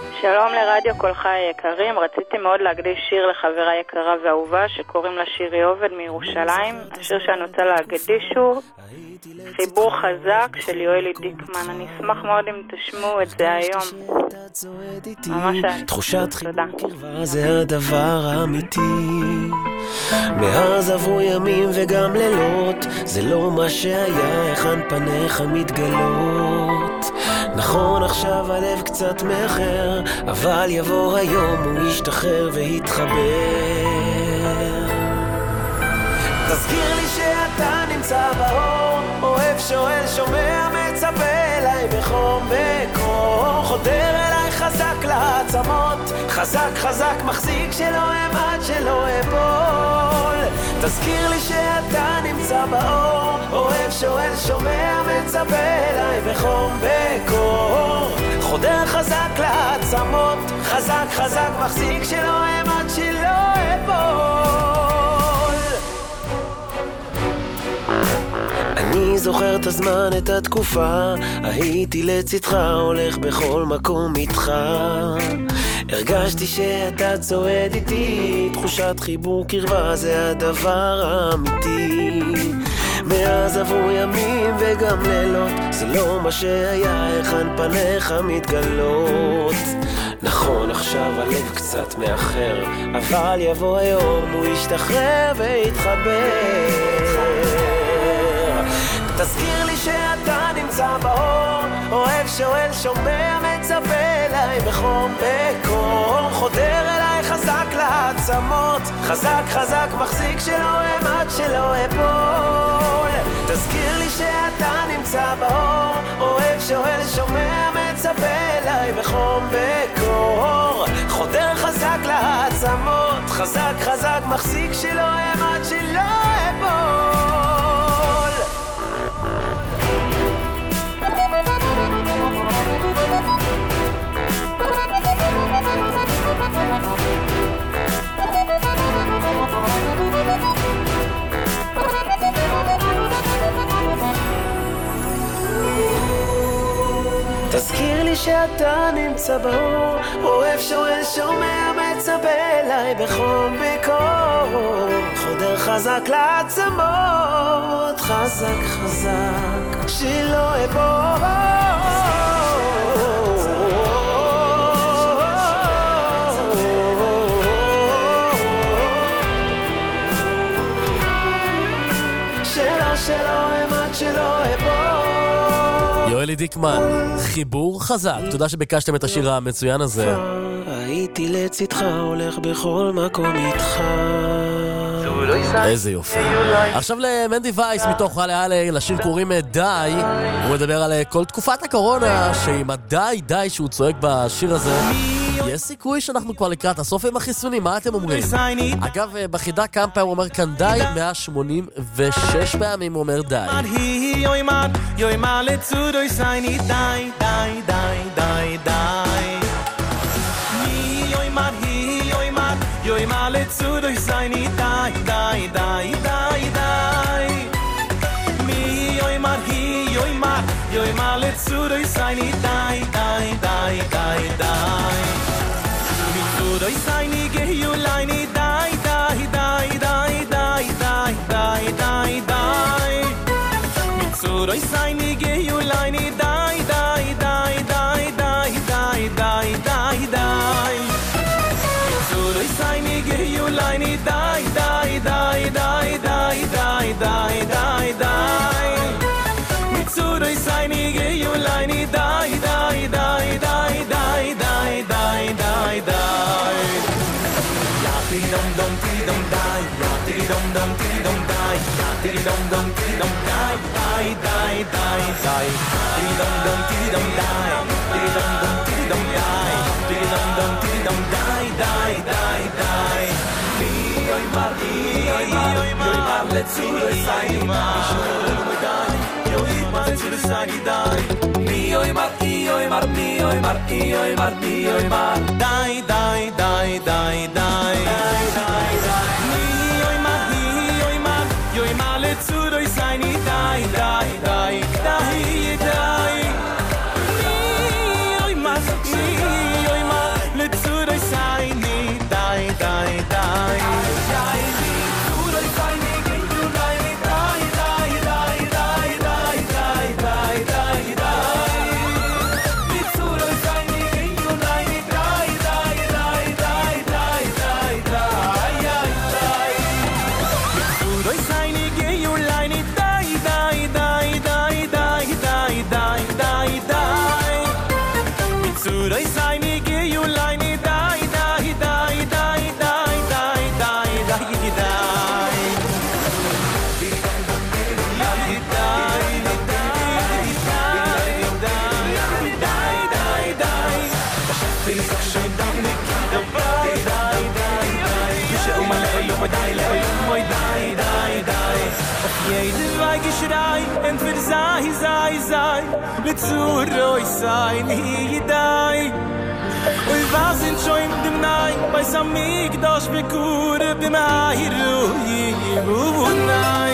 שלום לרדיו כל חי היקרים, רציתי מאוד להקדיש שיר לחברה יקרה ואהובה שקוראים לה שירי עובד מירושלים. השיר שאני רוצה להקדיש הוא חיבור חזק של יואלי דיקמן. אני אשמח מאוד אם תשמעו את זה היום. ממש תחושת חיבור קרבה זה הדבר האמיתי. מאז עברו ימים וגם לילות, זה לא מה שהיה, היכן פניך מתגלות. נכון עכשיו הלב קצת מאחר, אבל יבוא היום הוא ישתחרר ויתחבר. תזכיר לי שאתה נמצא באור, אוהב שואל שומע מצפה אליי בחום בקור, חודר אליי חזק לעצמות, חזק חזק מחזיק שלא אמד שלא אפול. תזכיר לי שאתה נמצא באור, אוהב שואל שומע מצפה אליי בחום בקור, חודר חזק לעצמות, חזק חזק מחזיק שלא אמד שלא אפול. אני זוכר את הזמן, את התקופה, הייתי לצדך, הולך בכל מקום איתך. הרגשתי שאתה צועד איתי, תחושת חיבור קרבה זה הדבר האמיתי. מאז עברו ימים וגם לילות, זה לא מה שהיה, היכן פניך מתגלות. נכון עכשיו הלב קצת מאחר, אבל יבוא היום הוא ישתחרר ויתחבר. תזכיר לי שאתה נמצא באור, אוהב שואל שומע מצפה אליי בחום בקור, חודר אליי חזק לעצמות, חזק חזק מחזיק שלא אמד שלא אפול. תזכיר לי שאתה נמצא באור, אוהב שואל שומע מצפה אליי בחום בקור, חודר חזק לעצמות, חזק חזק מחזיק שלא אמד שלא אפול. תזכיר לי שאתה נמצא באור, אוהב שואל שומע מצפה אליי בחום בקור, חודר חזק לעצמות, חזק חזק שלא אפול. יואלי דיקמן, חיבור חזק. תודה שביקשתם את השיר המצוין הזה. הייתי לצדך, הולך בכל מקום איתך. איזה יופי. עכשיו למנדי וייס מתוך הלאה לשיר קוראים די. הוא מדבר על כל תקופת הקורונה, שעם הדי די שהוא צועק בשיר הזה, יש סיכוי שאנחנו כבר לקראת הסוף עם החיסונים. מה אתם אומרים? אגב, בחידה כמה פעמים הוא אומר כאן די, 186 פעמים הוא אומר די. Joi mal zu durch seine dai dai dai dai dai mi joi mal zu durch seine dai dai dai dai dai mi zu durch seine gehuleine dai dai dai dai dai dai dai dai dai mi zu durch seine gehuleine dai dai dai dai dai dai dai dai dai seine gehuleine dai dai dai dai dai dai dai dai dai mit zu durch seine gehuleine dai dai dai dai dai dai dai dai dai ja ti dum dum dai ja ti dum dum dai ja ti dum dum dai dai dai dai dai ti dum dum dai ti dum dum dai ti dum dum dai dai dai dai mi oi mar let's see the sign dai oi mar let's see the sign dai mi oi mar dai dai dai dai dai mi oi mar let's see the sign dai dai dai dai dai mi oi mar leine geyu leine dai dai dai dai dai dai dai dai dai jede weige schrei und für sei mit zuroi sein hier dai und was sind schon in dem nein bei samig das bekure bim ahiru hier nein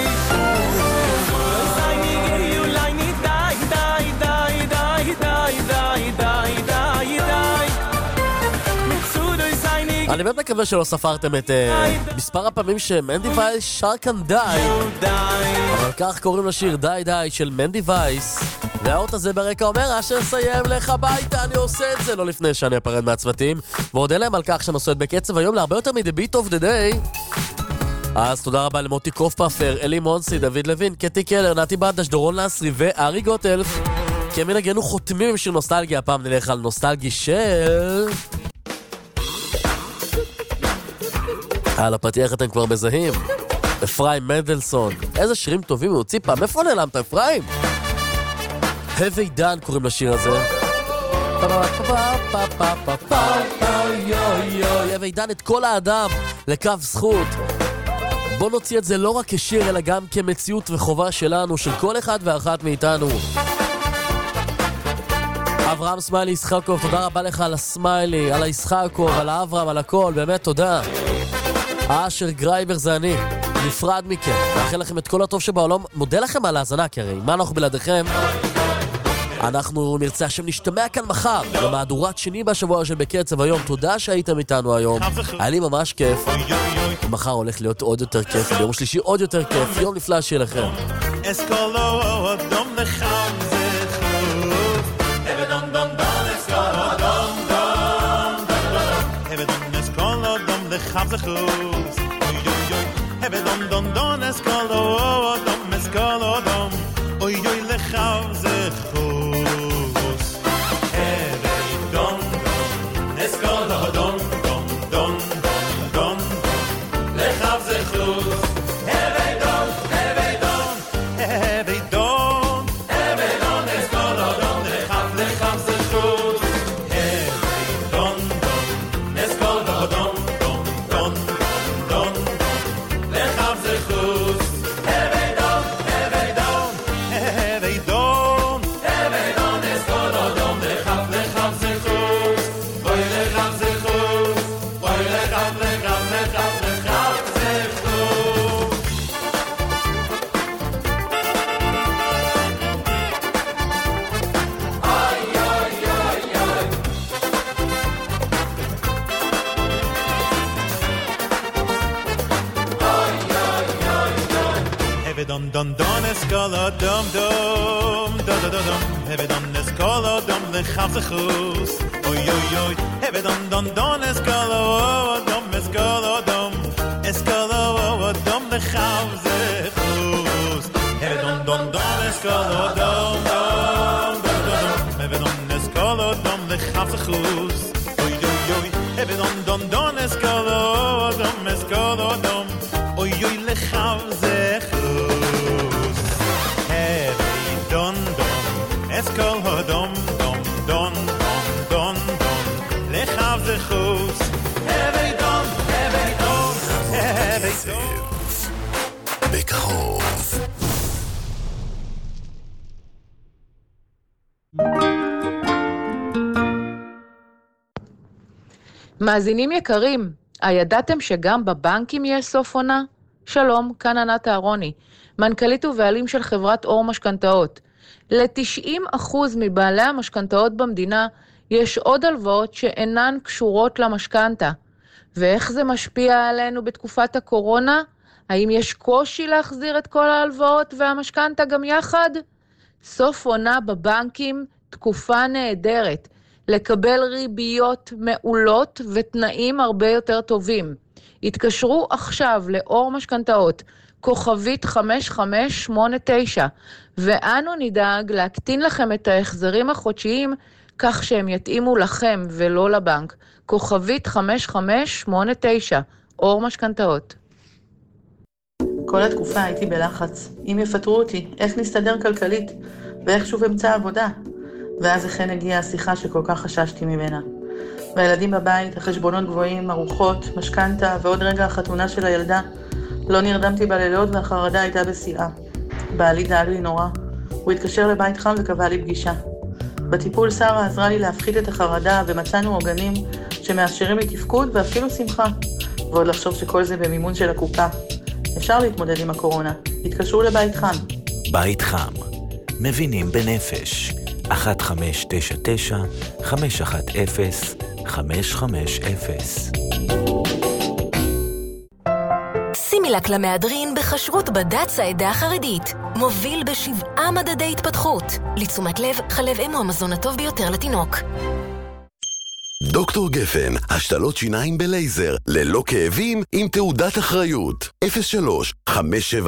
אני באמת מקווה שלא ספרתם את מספר הפעמים שמנדי וייס שר כאן די, אבל כך קוראים לשיר די די של מנדי וייס, והאות הזה ברקע אומר אשר סיים לך ביתה, אני עושה את זה לא לפני שאני אפרד מהצוותים, ועוד אליהם על כך שאני עושה את בקצב היום להרבה יותר מ-The Beat of the Day. אז תודה רבה למוטי קופפר, אלי מונסי, דוד לוין, קטי קלר, נתי בדש, דורון לסרי וארי גוטלף. כמנהגנו חותמים עם שיר נוסטלגיה, הפעם נלך על נוסטלגי של... על הפתיח אתם כבר מזהים, אפרים מנדלסון. איזה שירים טובים הוא הוציא פעם, איפה נעלמת אפרים? הווי דן קוראים לשיר הזה. הווי דן את כל האדם לקו זכות. בוא נוציא את זה לא רק כשיר אלא גם כמציאות וחובה שלנו, של כל אחד ואחת מאיתנו. אברהם סמיילי ישחקוב, תודה רבה לך על הסמיילי, על הישחקוב, על האברהם, על הכל, באמת תודה. אשר גרייבר זה אני, נפרד מכם, מאחל לכם את כל הטוב שבעולם, מודה לכם על ההזנה, כי הרי מה אנחנו בלעדיכם? אנחנו נרצה השם נשתמע כאן מחר, במהדורת שני בשבוע של בקצב היום, תודה שהייתם איתנו היום, היה לי ממש כיף, ומחר הולך להיות עוד יותר כיף, ביום שלישי עוד יותר כיף, יום נפלא שיהיה לכם. אסקולו אדום לחם זכרו, אבדום דום דום אסקולו דום דום אבדום אסקולו דום לחם זכרו, Have don don don eskolo dom eskolo dom oy oy lechav zechus Have don don eskolo dom dom dom dom lechav zechus Have don eskolo dom lechav zechus Have don eskolo dom Don don eskala dum dum da da da dum have don eskala dum le khav zekhus oy oy oy have don eskala dum eskala dum le khav zekhus have don eskala dum have don eskala dum le khav zekhus oy oy oy have don eskala dum oy oy le khav Eskol hodom dom don don don don lechav zechus Hevei don בקרוב מאזינים יקרים, הידעתם שגם בבנקים יש סוף עונה? שלום, כאן ענת אהרוני, מנכ"לית ובעלים של חברת אור משכנתאות. ל-90% מבעלי המשכנתאות במדינה יש עוד הלוואות שאינן קשורות למשכנתה. ואיך זה משפיע עלינו בתקופת הקורונה? האם יש קושי להחזיר את כל ההלוואות והמשכנתה גם יחד? סוף עונה בבנקים, תקופה נהדרת, לקבל ריביות מעולות ותנאים הרבה יותר טובים. התקשרו עכשיו לאור משכנתאות, כוכבית 5589, ואנו נדאג להקטין לכם את ההחזרים החודשיים כך שהם יתאימו לכם ולא לבנק. כוכבית 5589, אור משכנתאות. כל התקופה הייתי בלחץ. אם יפטרו אותי, איך נסתדר כלכלית? ואיך שוב אמצא עבודה? ואז אכן הגיעה השיחה שכל כך חששתי ממנה. והילדים בבית, החשבונות גבוהים, ארוחות, משכנתה ועוד רגע החתונה של הילדה. לא נרדמתי בלילות והחרדה הייתה בשיאה. בעלי דאג לי נורא. הוא התקשר לבית חם וקבע לי פגישה. בטיפול שרה עזרה לי להפחית את החרדה ומצאנו עוגנים שמאפשרים לי תפקוד ואפילו שמחה. ועוד לחשוב שכל זה במימון של הקופה. אפשר להתמודד עם הקורונה. התקשרו לבית חם. בית חם. מבינים בנפש. 1599-510-550. סימילק למהדרין בחשרות בד"ץ העדה החרדית. מוביל ב7 מדדי התפתחות. לתשומת לב, חלב אם הוא המזון הטוב ביותר לתינוק. דוקטור גפן, השתלות שיניים בלייזר, ללא כאבים, עם תעודת אחריות. 03-570-7575.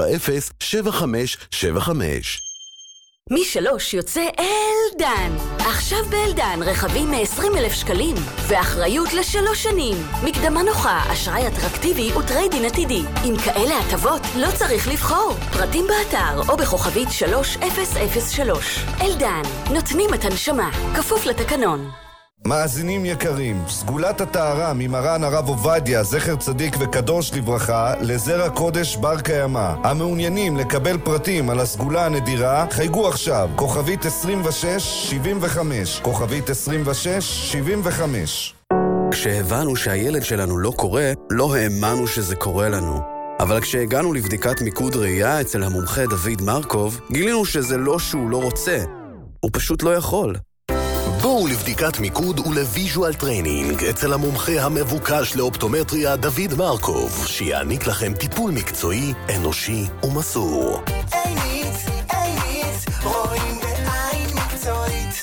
מ3 יוצא אלדן. עכשיו באלדן רכבים מ-20,000 שקלים ואחריות ל3 שנים. מקדמה נוחה, אשראי אטרקטיבי וטריידין עתידי. עם כאלה הטבות לא צריך לבחור. פרטים באתר או בכוכבית 3003. אלדן, נותנים את הנשמה, כפוף לתקנון. מאזינים יקרים, סגולת הטהרה ממרן הרב עובדיה, זכר צדיק וקדוש לברכה, לזרע קודש בר קיימא. המעוניינים לקבל פרטים על הסגולה הנדירה, חייגו עכשיו, כוכבית 2675, כוכבית 2675. כשהבנו שהילד שלנו לא קורא, לא האמנו שזה קורה לנו. אבל כשהגענו לבדיקת מיקוד ראייה אצל המומחה דוד מרקוב, גילינו שזה לא שהוא לא רוצה, הוא פשוט לא יכול. בואו לבדיקת מיקוד ולוויז'ואל טריינינג אצל המומחה המבוקש לאופטומטריה דוד מרקוב, שיעניק לכם טיפול מקצועי, אנושי ומסור. איניץ, רואים בעין מקצועית.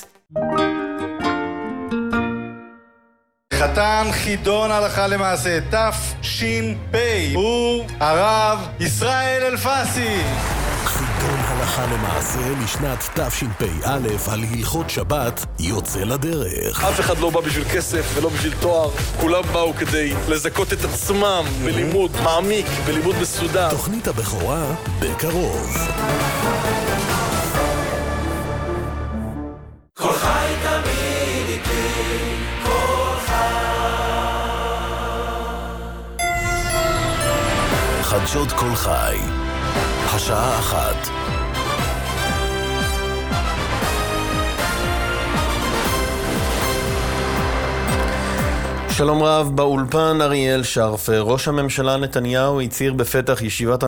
חתן חידון הלכה למעשה תש"פ הוא הרב ישראל אלפסי. חידון הלכה למעשה לשנת תשפ"א על הלכות שבת יוצא לדרך. אף אחד לא בא בשביל כסף ולא בשביל תואר, כולם באו כדי לזכות את עצמם בלימוד מעמיק, בלימוד מסודר. תוכנית הבכורה בקרוב. כל חי תמיד איתי, כל חדשות כל חי, השעה 1. שלום רב, באולפן אריאל שרפר. ראש הממשלה נתניהו הצהיר בפתח ישיבת